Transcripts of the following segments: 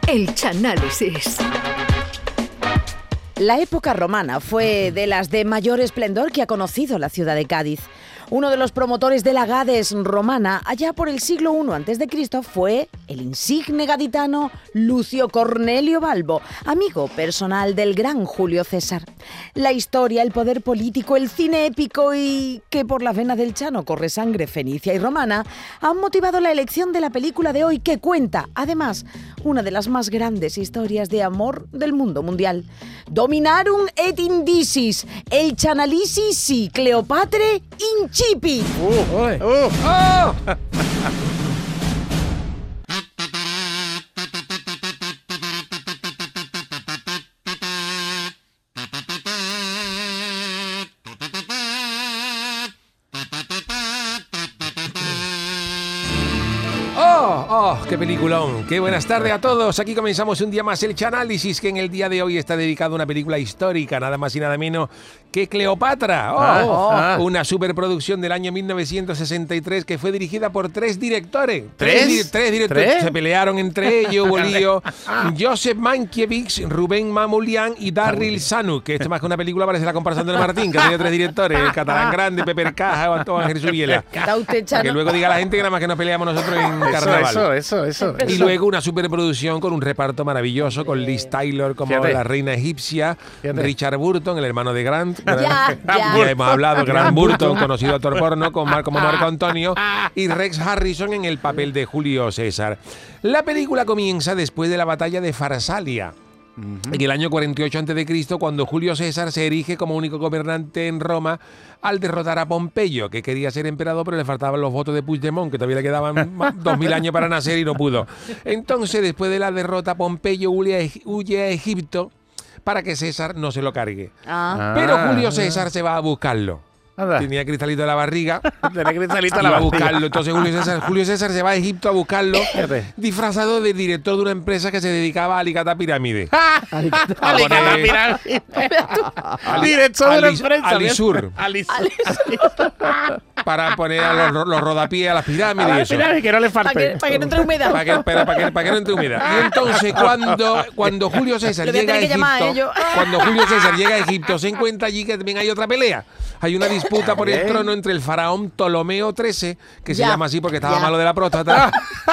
El Chanálisis. La época romana fue de las de mayor esplendor que ha conocido la ciudad de Cádiz. Uno de los promotores de la Gades romana, allá por el siglo I a.C., fue el insigne gaditano Lucio Cornelio Balbo, amigo personal del gran Julio César. La historia, el poder político, el cine épico y que por las venas del Chano corre sangre fenicia y romana han motivado la elección de la película de hoy, que cuenta, además, una de las más grandes historias de amor del mundo mundial. Dominarum et indicis, el Chanálisis, Cleopatre incipit. ¡Qué peliculón! ¡Qué buenas tardes a todos! Aquí comenzamos un día más el Chanálisis, que en el día de hoy está dedicado a una película histórica, nada más y nada menos que Cleopatra. Una superproducción del año 1963 que fue dirigida por tres directores. Tres directores. Se pelearon entre ellos, hubo lío. Joseph Mankiewicz, Rubén Mamoulian y Daryl Zanuck, que esto es más que una película, parece la comparación de Martín, que tiene tres directores, el catalán grande, Pepe Caja o Antón Ángel Subiela. Que luego diga la gente que nada más que nos peleamos nosotros en carnaval. Eso. Y luego una superproducción con un reparto maravilloso, con Liz Taylor como la reina egipcia, Richard Burton, el hermano de Grant. Ya Hemos hablado, Grant Burton, conocido actor porno, como Marco Antonio, y Rex Harrison en el papel de Julio César. La película comienza después de la batalla de Farsalia, en el año 48 a.C., cuando Julio César se erige como único gobernante en Roma al derrotar a Pompeyo, que quería ser emperador, pero le faltaban los votos de Puigdemont, que todavía le quedaban 2000 años para nacer y no pudo. Entonces, después de la derrota, Pompeyo huye a Egipto para que César no se lo cargue. Pero Julio César se va a buscarlo. Tenía cristalito en la barriga. Iba a buscarlo. Entonces Julio César se va a Egipto a buscarlo, disfrazado de director de una empresa que se dedicaba a alicatar pirámides. Alicatar pirámides. Director de una empresa. Alisur. Para poner a los rodapiés a las pirámides. Que no le falte. Para que no entre humedad. Para que no entre humedad. Y entonces cuando Julio César llega a Egipto, se encuentra allí que también hay otra pelea. Hay una disputa por el trono entre el faraón Ptolomeo XIII, que se llama así porque estaba malo de la próstata.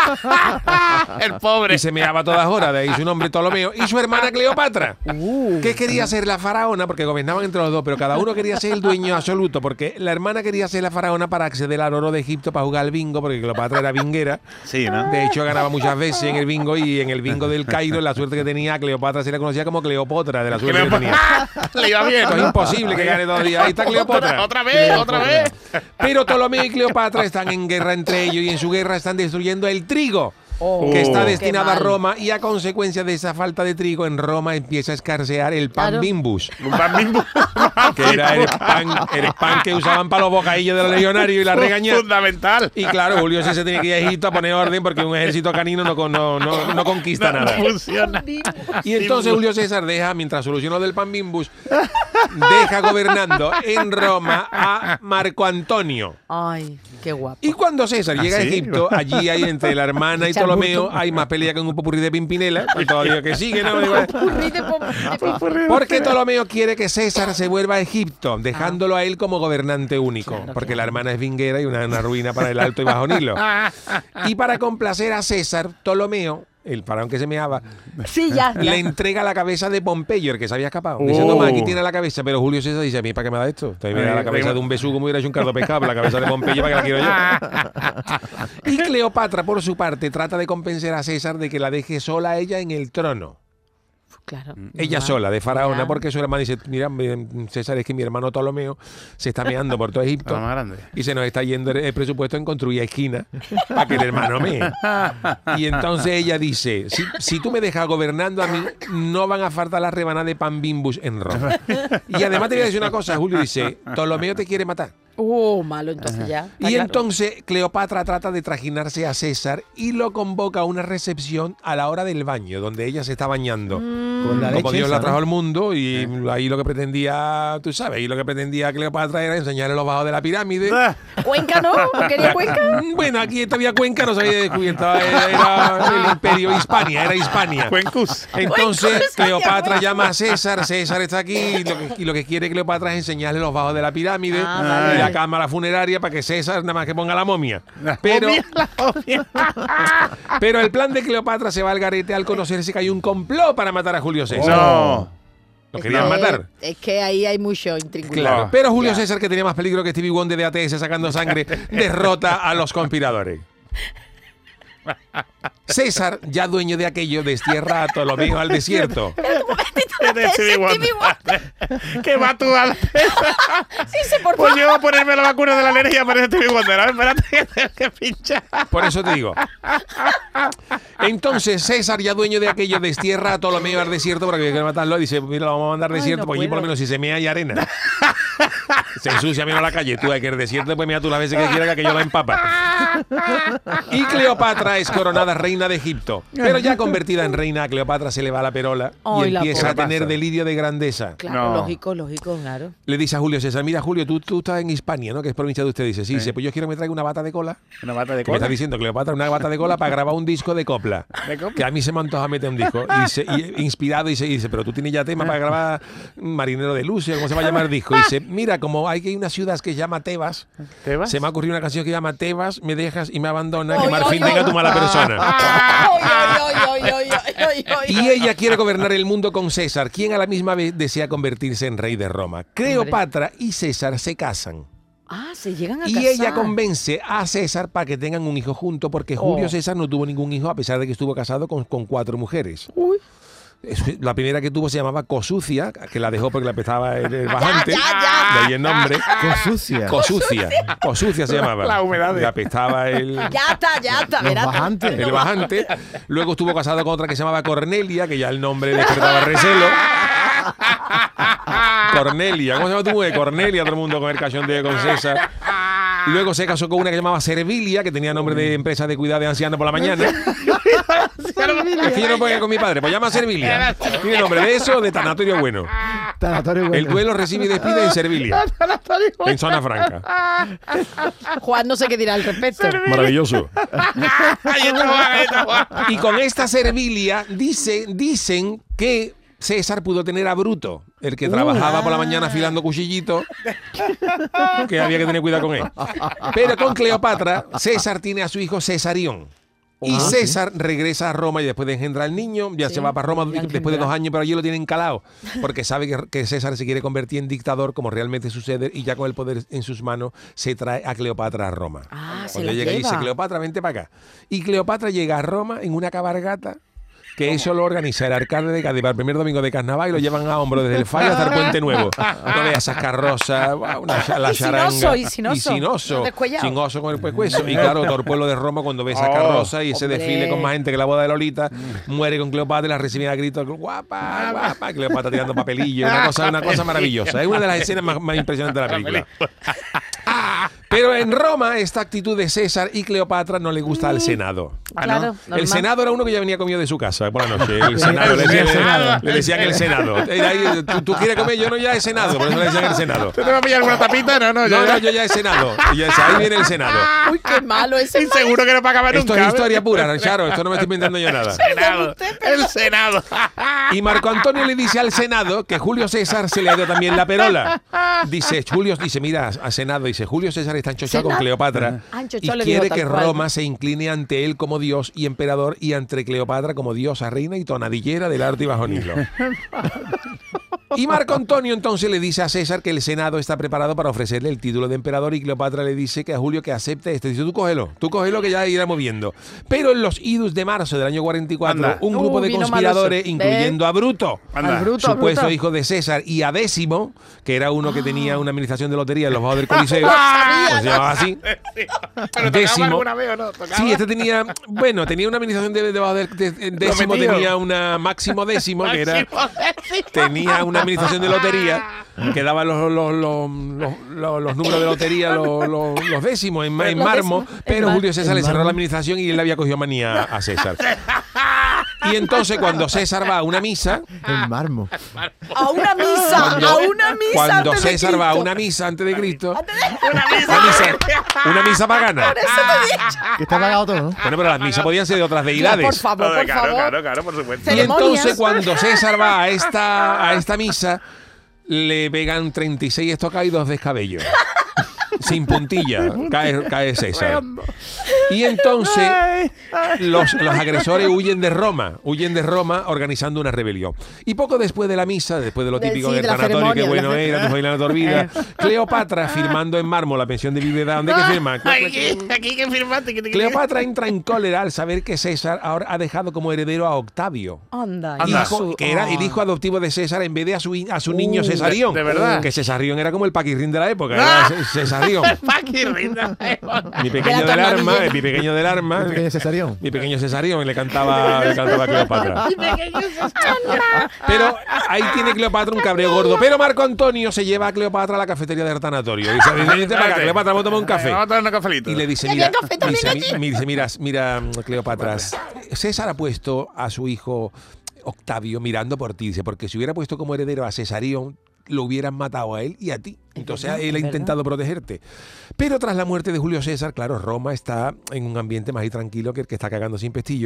El pobre. Y se meaba a todas horas, de ahí su nombre Ptolomeo. Y su hermana Cleopatra, que quería ser la faraona, porque gobernaban entre los dos, pero cada uno quería ser el dueño absoluto, porque la hermana quería ser la faraona para acceder al oro de Egipto, para jugar al bingo, porque Cleopatra era binguera. Sí, ¿no? De hecho, ganaba muchas veces en el bingo, y en el bingo del Cairo, la suerte que tenía Cleopatra se le conocía como Cleopatra, de la suerte que tenía. Le iba bien. Es imposible que gane todavía. Ahí está Cleopatra. Otra vez. Pero Ptolomeo y Cleopatra están en guerra entre ellos, y en su guerra están destruyendo el trigo que está destinado a Roma, y a consecuencia de esa falta de trigo en Roma empieza a escasear el pan bimbus. Un pan bimbus. Que era el pan que usaban para los bocadillos de los legionarios y la regaña. Fundamental. Y claro, Julio César tenía que ir a Egipto a poner orden, porque un ejército canino no conquista nada. No funciona. Y entonces Julio César mientras solucionó del pan bimbus, deja gobernando en Roma a Marco Antonio. Ay, qué guapo. Y cuando César llega a Egipto, allí hay entre la hermana y Ptolomeo, hay más pelea que en un popurrí de Pimpinela, y todavía que sigue, ¿no? Porque Ptolomeo quiere que César se vuelva a Egipto, dejándolo a él como gobernante único, porque la hermana es vinguera y una ruina para el Alto y Bajo Nilo. Y para complacer a César, Ptolomeo, el faraón que se meaba, le entrega la cabeza de Pompeyo, el que se había escapado. Dice, toma, aquí tiene la cabeza. Pero Julio César dice, a mí, ¿para qué me da esto? Entonces me da la cabeza de un besugo, me hubiera hecho un caldo pescado, pero la cabeza de Pompeyo, ¿para qué la quiero yo? Y Cleopatra, por su parte, trata de convencer a César de que la deje sola a ella en el trono. Claro. Ella sola, de faraona, porque su hermano dice, mira, César, es que mi hermano Ptolomeo se está meando por todo Egipto y se nos está yendo el presupuesto en construir esquinas para que el hermano mee. Y entonces ella dice, si tú me dejas gobernando a mí, no van a faltar las rebanadas de pan bimbus en Roma. Y además te voy a decir una cosa, Julio dice, Ptolomeo te quiere matar. Malo entonces ya. Está Y claro. entonces Cleopatra trata de trajinarse a César y lo convoca a una recepción a la hora del baño, donde ella se está bañando. Con la Como leche Dios esa, la trajo ¿no? al mundo y ahí lo que pretendía, tú sabes, ahí lo que pretendía Cleopatra era enseñarle los bajos de la pirámide. ¿Cuenca no? ¿No quería Cuenca? Bueno, aquí todavía Cuenca no se había descubierto, era el imperio Hispania, era Hispania. Cuencus. Entonces Cuencus, Cleopatra coño. llama a César, César está aquí y lo que quiere Cleopatra es enseñarle los bajos de la pirámide Vale. y la cámara funeraria para que César nada más que ponga la momia. Pero, pero el plan de Cleopatra se va al garete al conocerse que hay un complot para matar a Julio César. No. Lo querían matar. Es que ahí hay mucho intriga. Claro, pero Julio Ya. César, que tenía más peligro que Stevie Wonder de ATS sacando sangre, derrota a los conspiradores. César, ya dueño de aquello, destierra a Ptolomeo al desierto. ¿Qué va tú a la... Sí, se por Pues favor. yo voy a ponerme la vacuna de la alergia para este Wonder. A ver, espérate, que tengo que pinchar. Por eso te digo. Entonces César, ya dueño de aquello, destierra a Ptolomeo al desierto porque quiere matarlo y dice, mira, lo vamos a mandar al Ay, desierto, no porque allí por lo puedo. menos si se mea hay arena. Se ensucia menos la calle. Tú, hay que ir al desierto, pues mira tú las veces que quieras que aquello la empapa. Y Cleopatra es coronada reina de Egipto. Pero ya convertida en reina, a Cleopatra se le va la perola Ay, y la empieza a pobre. tener delirio de grandeza. Claro, No. lógico, claro. Le dice a Julio César, mira Julio, tú estás en Hispania, ¿no? Que es provincia de usted. Dice, sí, dice, pues yo quiero que me traiga una bata de cola. Una bata de Que me está cola. diciendo Cleopatra, una bata de cola para grabar un disco de copla. ¿De copla? Que a mí se me antoja meter un disco. Y inspirado, y dice, pero tú tienes ya tema para grabar Marinero de Lucio, ¿cómo se va a llamar el disco? Y dice, mira, como hay que hay una ciudad que se llama Tebas, ¿Te vas? se me ha ocurrido una canción que se llama Tebas, me dejas y me abandonas, que Ay, Marfin ay, tenga ay. tu mala persona. Y ella quiere gobernar el mundo con César, quien a la misma vez desea convertirse en rey de Roma. Cleopatra y César se casan. Se llegan a Y casar. ella convence a César para que tengan un hijo junto, porque Julio César no tuvo ningún hijo a pesar de que estuvo casado con 4 mujeres. La primera que tuvo se llamaba Cosucia, que la dejó porque le apestaba el bajante. ya. De ahí el nombre. Cosucia. Cosucia se llamaba. La humedad. Le apestaba el Ya está. Los verás. bajantes. el bajante. Luego estuvo casado con otra que se llamaba Cornelia, que ya el nombre despertaba recelo. Cornelia, ¿cómo se llama tu mujer? Cornelia, todo el mundo con el cachondeo con César. Luego se casó con una que se llamaba Servilia, que tenía nombre de empresa de cuidado de ancianos por la mañana. Es que yo no puedo ir con mi padre, pues llama Servilia. Tiene nombre de eso, de tanatorio bueno. Tanatorio bueno. El duelo recibe y despide en Servilia, en zona franca. Juan no sé qué dirá al respecto. Maravilloso. Ahí está Juan, ahí está Juan. Y con esta Servilia dicen que César pudo tener a Bruto, el que trabajaba por la mañana afilando cuchillitos, que había que tener cuidado con él. Pero con Cleopatra, César tiene a su hijo Cesarión. Y César regresa a Roma y después de engendrar al niño, ya se va para Roma después de 2 años, pero allí lo tienen calado, porque sabe que César se quiere convertir en dictador, como realmente sucede, y ya con el poder en sus manos se trae a Cleopatra a Roma. Se Cuando la llega y dice, lleva. Cleopatra, vente para acá. Y Cleopatra llega a Roma en una cabalgata, que eso lo organiza el alcalde de Cádiz para el primer domingo de carnaval y lo llevan a hombro desde el Fallo hasta el Puente Nuevo. No veas esas carrozas, la Y charanga. sinoso, descuellado. Sin oso con el pescuezo. Y claro, todo el pueblo de Roma cuando ve esa carroza y ese hombre. desfile con más gente que la boda de Lolita, muere con Cleopatra y la reciben a gritos, guapa, guapa, Cleopatra tirando papelillo, una cosa maravillosa. Es una de las escenas más impresionantes de la película. Pero en Roma esta actitud de César y Cleopatra no le gusta al Senado. Claro, El normal. Senado era uno que ya venía comido de su casa por la noche. El Senado, le decían el Senado. Era ahí, ¿tú quieres comer? Yo no, ya he cenado. Por eso le decían el Senado. ¿Tú te vas a pillar alguna tapita? No, No, yo ya he cenado. Y ya dice, ahí viene el Senado. Uy, qué malo ese. Y seguro que no va a acabar Esto nunca. es historia pura, Charo. Esto no me estoy inventando yo nada. Senado. El Senado. Y Marco Antonio le dice al Senado que Julio César se le ha ido también la perola. Dice, mira, al Senado, dice, Julio César está enchochado con Senado. Cleopatra Anchochado y le quiere dijo tal que cual. Roma se incline ante él como dios y emperador y ante Cleopatra como diosa, reina y tonadillera del arte y bajo Nilo. Y Marco Antonio entonces le dice a César que el Senado está preparado para ofrecerle el título de emperador y Cleopatra le dice que a Julio que acepte este. Dice, tú cógelo que ya irá moviendo. Pero en los idus de marzo del año 44, Anda. un grupo de vino conspiradores, maloso. incluyendo a Bruto, Anda. Al bruto, supuesto bruto. hijo de César, y a Décimo, que era uno que tenía una administración de lotería en los bajos del Coliseo, pues se llamaba así. ¿Pero tocaba Décimo. alguna vez o no? ¿Tocaba? Sí, este tenía una administración de bajo del Décimo, metido. tenía una Máximo Décimo, que era... Máximo décimo. Tenía una administración de lotería, que daba los números de lotería, los décimos en mármol, pero Julio César le cerró la administración y él le había cogido manía a César. Y entonces cuando César va a una misa... El mármol. A una misa, Cuando antes de César va a Cristo. una misa antes de Cristo... Una Una misa pagana. Por eso te he dicho. Que está pagado todo, ¿no? Bueno, pero las misas podían ser de otras deidades. Por favor, por favor. Claro, por supuesto. Y Ceremonias. entonces cuando César va a esta misa, le pegan 36 estocadas y 2 descabellos. Sin puntilla, cae César. Y entonces los agresores huyen de Roma organizando una rebelión. Y poco después de la misa, después de lo típico Sí, del de la tanatorio, que ceremonia, bueno era, tu bailana te olvida, Cleopatra firmando en mármol la pensión de viudedad. ¿Dónde hay que firmar? Aquí que firmaste. Cleopatra entra en cólera al saber que César ahora ha dejado como heredero a Octavio. Anda, Que era el hijo adoptivo de César en vez de a su niño Cesarión. de verdad. Que Cesarión era como el paquirrín de la época. Era Cesarión. Mi pequeño del arma, mi pequeño del arma. Pequeño Cesarión. Mi pequeño Cesarión le cantaba a Cleopatra. Pero ahí tiene Cleopatra un cabreo gordo. Pero Marco Antonio se lleva a Cleopatra a la cafetería del tanatorio. Y dice, vente para acá, Cleopatra, vamos a tomar un café. Vamos a tomar un cafelito. Y le dice, mira, Cleopatra, César ha puesto a su hijo Octavio mirando por ti. Dice, porque si hubiera puesto como heredero a Cesarión, lo hubieran matado a él y a ti. Entonces él ha intentado protegerte. Pero tras la muerte de Julio César, claro, Roma está en un ambiente más tranquilo que el que está cagando sin pestillo.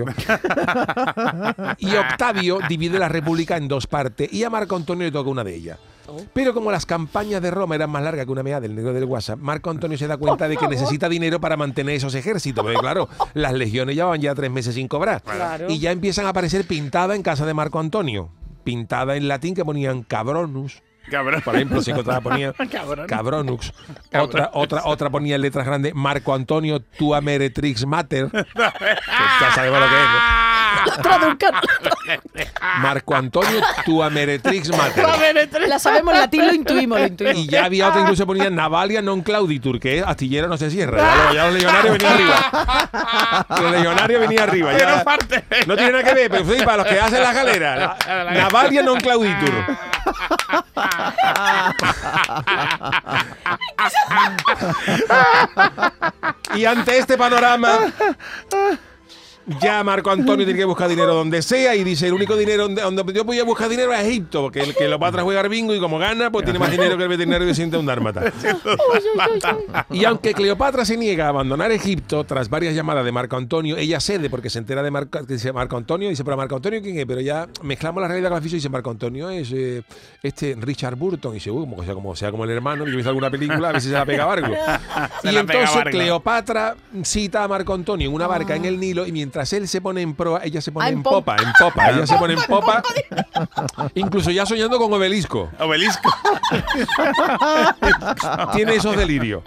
Y Octavio divide la república en 2 partes y a Marco Antonio le toca una de ellas. Pero como las campañas de Roma eran más largas que una meada del negro del WhatsApp, Marco Antonio se da cuenta de que necesita dinero para mantener esos ejércitos. Porque claro, las legiones llevaban ya 3 meses sin cobrar. Claro. Y ya empiezan a aparecer pintadas en casa de Marco Antonio. Pintada en latín que ponían cabronus. Cabrón. Por ejemplo, si otra ponía Cabronux. Otra ponía en letras grandes Marco Antonio, tua meretrix mater. Que ya sabemos lo que es, ¿no? Traduzcan. Marco Antonio, tua meretrix mater. La sabemos en latín, lo intuimos. Y ya había otra, incluso ponía Navalia non clauditur, que es astillero no se cierra. Ya los legionarios venían arriba. Los legionarios venían arriba. Ya, no tiene nada que ver, pero sí, para los que hacen las galeras. Navalia non clauditur. Y ante este panorama, ya Marco Antonio tiene que buscar dinero donde sea y dice, el único dinero donde yo voy a buscar dinero es Egipto, porque el que Cleopatra juega al bingo y como gana, pues tiene más dinero que el veterinario de Siente un Dálmata. Y aunque Cleopatra se niega a abandonar Egipto, tras varias llamadas de Marco Antonio, ella cede porque se entera de Marco Antonio, dice, pero Marco Antonio ¿quién es? Pero ya mezclamos la realidad con la ficción y dice, Marco Antonio es Richard Burton, y dice, como sea como el hermano, yo he visto alguna película, a veces se la pega Vargo. Y entonces Cleopatra cita a Marco Antonio en una barca en el Nilo y mientras él se pone en proa, ella se pone en popa. Ella se pone en popa, incluso ya soñando con Obelisco. Tiene esos delirios.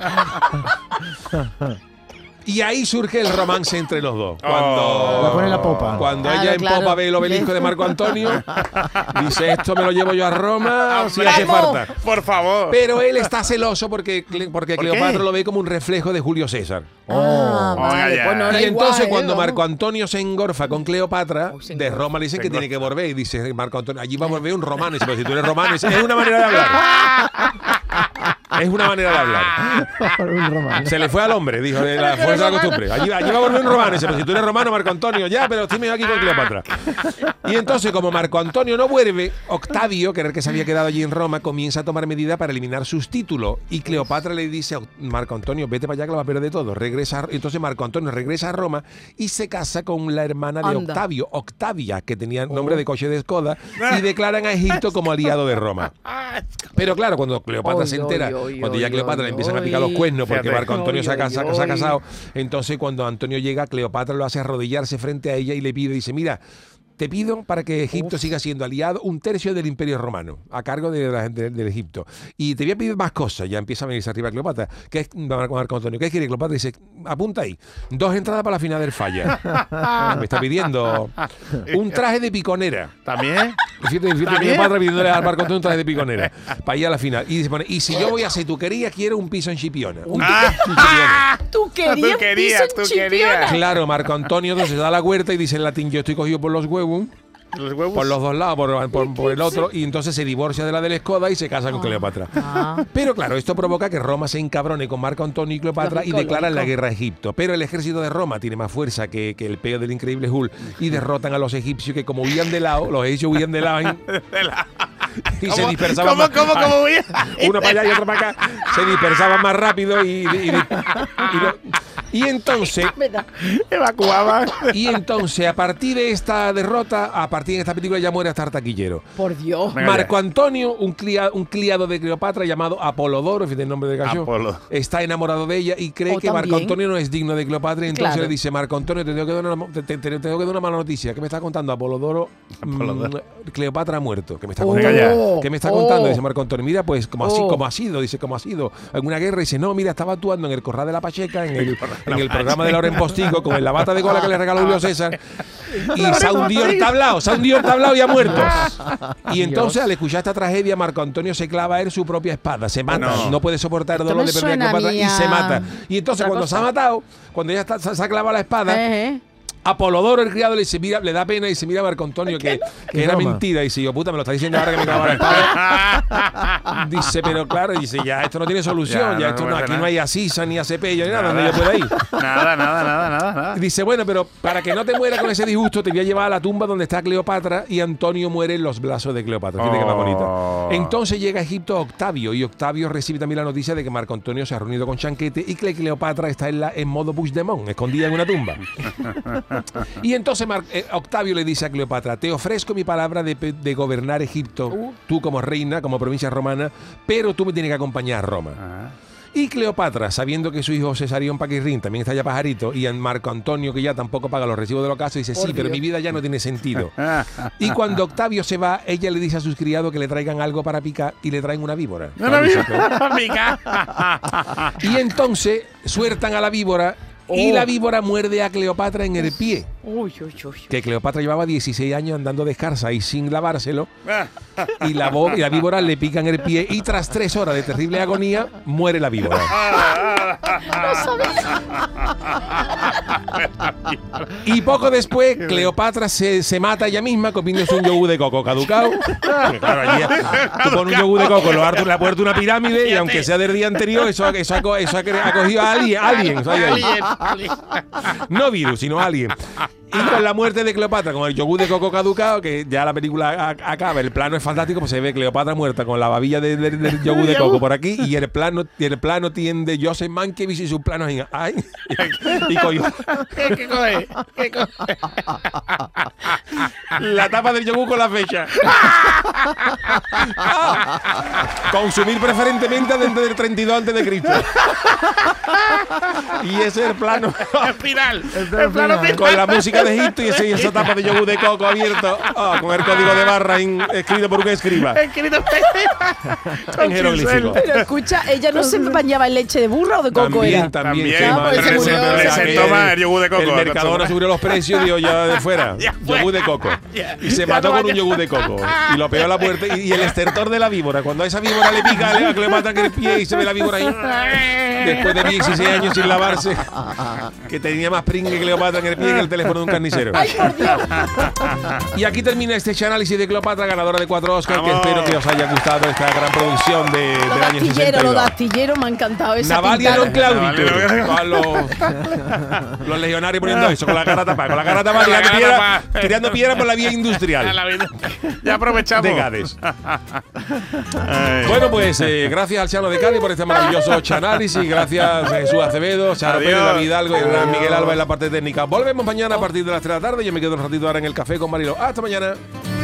Y ahí surge el romance entre los dos. La pone en la popa. Cuando Claro, ella en claro. popa ve el obelisco de Marco Antonio, dice, esto me lo llevo yo a Roma si hace falta. Por favor. Pero él está celoso porque Cleopatra lo ve como un reflejo de Julio César. Vale, ya. pues no era Y entonces igual, cuando vamos. Marco Antonio se engorfa con Cleopatra, se de engorfa. Roma le dicen que tiene que volver. Y dice Marco Antonio, allí va a volver un romano. Y dice, pero si tú eres romano, es una manera de hablar. Es una manera de hablar. Un romano. Se le fue al hombre, dijo, de la fuerza de la costumbre. Allí va a volver un romano. Y dice, pero si tú eres romano, Marco Antonio, ya, pero estoy mejor aquí con Cleopatra. Y entonces, como Marco Antonio no vuelve, Octavio, que era el que se había quedado allí en Roma, comienza a tomar medidas para eliminar sus títulos. Y Cleopatra le dice a Marco Antonio, vete para allá que lo va a perder todo. Entonces Marco Antonio regresa a Roma y se casa con la hermana de Anda. Octavio, Octavia, que tenía nombre de coche de Skoda, y declaran a Egipto como aliado de Roma. Pero claro, cuando Cleopatra se entera, cuando ya Cleopatra le empiezan a picar los cuernos porque Fíjate. Marco Antonio se ha casado, entonces cuando Antonio llega, Cleopatra lo hace arrodillarse frente a ella y le pide, dice, mira, te pido para que Egipto siga siendo aliado 1/3 del Imperio Romano, a cargo del Egipto. Y te voy a pedir más cosas. Ya empieza a venirse arriba Cleopatra. ¿Qué es Marco Antonio? ¿Qué quiere Cleopatra? Dice, apunta ahí. 2 entradas para la final del Falla. Me está pidiendo un traje de piconera. ¿También? Fíjate Cleopatra pidiéndole a Marco Antonio un traje de piconera para ir a la final. Y dice, y si yo voy a Setuquería, quiero un piso en Chipiona. Un piso en Chipiona. Tú querías piso en Chipiona. Claro, Marco Antonio entonces se da la huerta y dice en latín, yo estoy cogido por los huevos. Los huevos. por los dos lados, por el otro, y entonces se divorcia de la del Escoda y se casa con Cleopatra. Pero claro, esto provoca que Roma se encabrone con Marco Antonio y Cleopatra y declaran la guerra a Egipto. Pero el ejército de Roma tiene más fuerza que el peo del increíble Hulk y derrotan a los egipcios que como huían de lado, los egipcios huían de lado y se dispersaban ¿Cómo voy uno para allá y otro para acá, se dispersaban más rápido y entonces evacuaban? y entonces a partir de esta derrota, a partir de esta película ya muere hasta Artaquillero. Por Dios. Venga, Marco Antonio, un criado de Cleopatra llamado Apolodoro, fíjate el nombre de gallo, está enamorado de ella y cree que Marco Antonio no es digno de Cleopatra, y entonces le dice: Marco Antonio, te tengo que dar una mala noticia. ¿Qué me está contando Apolodoro? Cleopatra ha muerto. ¿Qué me está contando? ¿Qué me está contando? Dice Marco Antonio: mira, pues como ha sido, dice, ¿cómo ha sido? En una guerra. Dice: no, mira, estaba actuando en el Corral de la Pacheca, en el programa de Lauren Postigo, con la bata de cola que le regaló Julio César, y se ha hundido el tablao y ha muerto. Y entonces, al escuchar esta tragedia, Marco Antonio se clava a él su propia espada, se mata, no puede soportar el dolor de perder a Cleopatra y se mata. Y entonces, cuando se ha matado, cuando ya se ha clavado la espada, Apolodoro, el criado, le dice: mira, le da pena y dice: mira, Marco Antonio, que era mentira. Y dice: yo, puta, me lo está diciendo ahora que me clava la espada. Dice: pero claro, dice, ya esto no tiene solución, ya esto aquí no hay asisa ni acepello ni nada donde yo pueda ir. Nada. Dice: bueno, pero para que no te mueras con ese disgusto, te voy a llevar a la tumba donde está Cleopatra. Y Antonio muere en los brazos de Cleopatra. Fíjate que más bonito. Entonces llega a Egipto Octavio, y Octavio recibe también la noticia de que Marco Antonio se ha reunido con Chanquete y que Cleopatra está en modo Puigdemont, escondida en una tumba. Y entonces Octavio le dice a Cleopatra: te ofrezco mi palabra de gobernar Egipto, tú como reina, como provincia romana, pero tú me tienes que acompañar a Roma. Y Cleopatra, sabiendo que su hijo Cesarión Paquirrín también está ya pajarito, y Marco Antonio, que ya tampoco paga los recibos de los casos, dice: sí, pero mi vida ya no tiene sentido. Y cuando Octavio se va, ella le dice a sus criados que le traigan algo para picar, y le traen una víbora. Y entonces sueltan a la víbora, y la víbora muerde a Cleopatra en el pie. Que Cleopatra llevaba 16 años andando descalza y sin lavárselo. Y la víbora le pica en el pie, y tras 3 horas de terrible agonía, muere la víbora. Y poco después, Cleopatra se mata ella misma comiéndose un yogur de coco caducado. Claro, allí tú pones un yogur de coco, le has puesto una pirámide, y aunque sea del día anterior, eso ha cogido a alguien. No virus, sino alguien. Y con la muerte de Cleopatra, con el yogur de coco caducado, que ya la película acaba, el plano es fantástico, pues se ve Cleopatra muerta con la babilla del yogur de coco por aquí, y el plano tiende Joseph Mankiewicz y sus planos en... ¡Ay! Y cogió... ¿Qué coge? La tapa del yogur con la fecha. Consumir preferentemente desde el 32 a.C. Y ese es el plano. El final. El plano final. Con la música de Egipto y esa tapa de yogur de coco abierto, con el código de barra escrito por un escriba. Escrito en jeroglífico. Pero escucha, ella no se bañaba en leche de burra o de coco. También. Se toma el yogur de coco. El Mercadona subió los precios, digo, ya de fuera. Yogur de coco. Y se mató con un yogur de coco. Y lo pegó a la puerta. Y el estertor de la víbora. Cuando a esa víbora le pica a Cleopatra en el pie y se ve la víbora ahí, después de 16 años sin lavarse, que tenía más pringue que Cleopatra en el pie que el teléfono de un carnicero. ¡Ay, por Dios! Y aquí termina este análisis de Cleopatra, ganadora de 4 Oscars, que espero que os haya gustado esta gran producción del año 62. Los astilleros me ha encantado esa Navalia pintada. non clauditur. Los legionarios poniendo eso, con la cara tapada, tirando piedra por la vía industrial. Ya aprovechamos. De Cádiz. Bueno, pues gracias al Chano de Cádiz por este maravilloso análisis. Gracias a Jesús Acevedo, Charo Pérez, David Hidalgo y Miguel Alba en la parte técnica. Volvemos mañana a partir de las 3 de la tarde. Yo me quedo un ratito ahora en el café con Marilo. Hasta mañana.